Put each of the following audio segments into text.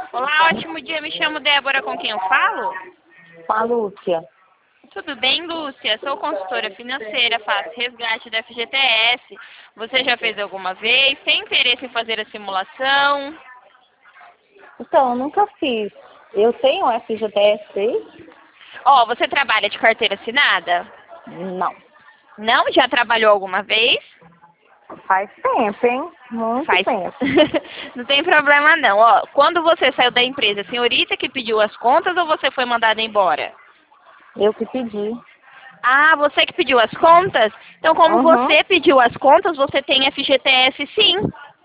Olá, ótimo dia. Me chamo Débora, com quem eu falo? Com a Lúcia. Tudo bem, Lúcia? Sou consultora financeira, faço resgate da FGTS. Você já fez alguma vez? Tem interesse em fazer a simulação? Então, eu nunca fiz. Eu tenho FGTS? Ó, você trabalha de carteira assinada? Não. Não? Já trabalhou alguma vez? Faz tempo, hein? Muito Faz. tempo. Não tem problema não. Ó, quando você saiu da empresa, a senhorita que pediu as contas ou você foi mandada embora? Eu que pedi. Ah, você que pediu as contas? Então, como Uhum. você pediu as contas, você tem FGTS sim.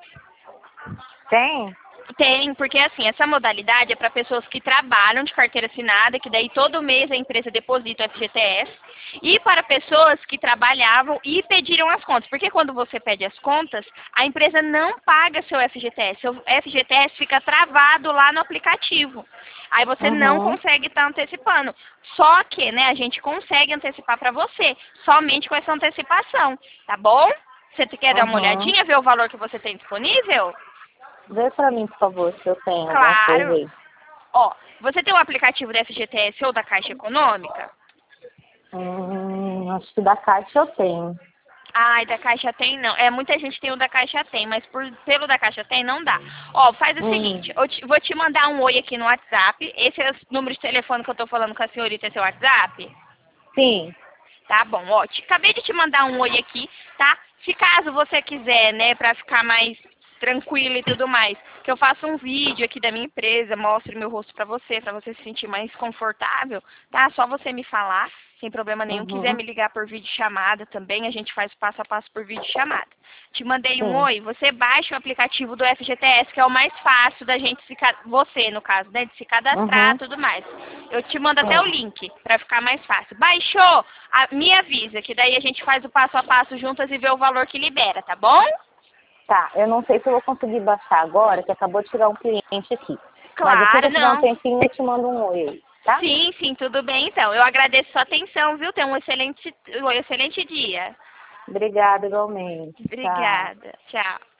Tem? Tem, porque assim, essa modalidade é para pessoas que trabalham de carteira assinada, que daí todo mês a empresa deposita o FGTS, e para pessoas que trabalhavam e pediram as contas, porque quando você pede as contas, a empresa não paga seu FGTS fica travado lá no aplicativo. Aí você não Uhum. consegue estar antecipando. Só que, né, a gente consegue antecipar para você, somente com essa antecipação, tá bom? Você quer dar uma Uhum. olhadinha, ver o valor que você tem disponível? Vê pra mim, por favor, se eu tenho alguma coisa Claro. aí. Ó, você tem o aplicativo da FGTS ou da Caixa Econômica? Acho que da Caixa eu tenho. Ai, da Caixa tem não. É, muita gente tem o da Caixa tem, mas pelo da Caixa tem não dá. Ó, faz o Hum. seguinte, vou te mandar um oi aqui no WhatsApp. Esse é o número de telefone que eu tô falando com a senhorita, é seu WhatsApp? Sim. Tá bom, ó, acabei de te mandar um oi aqui, tá? Se caso você quiser, né, pra ficar mais tranquilo e tudo mais, que eu faça um vídeo aqui da minha empresa, mostre meu rosto pra você se sentir mais confortável, tá? Só você me falar, sem problema nenhum. Quiser Uhum. me ligar por vídeo chamada também, a gente faz passo a passo por vídeo chamada. Te mandei um Sim. oi, você baixa o aplicativo do FGTS, que é o mais fácil da gente você, no caso, né, de se cadastrar e Uhum. tudo mais. Eu te mando até o Sim. link pra ficar mais fácil. Baixou? Me avisa, que daí a gente faz o passo a passo juntas e vê o valor que libera, tá bom? Tá, eu não sei se eu vou conseguir baixar agora, que acabou de chegar um cliente aqui. Mas assim que Claro, eu tiver um não. tempinho, eu te mando um oi aí, tá? Sim, sim, tudo bem então. Eu agradeço sua atenção, viu? Tenha um excelente dia. Obrigada, igualmente. Tchau. Obrigada. Tchau.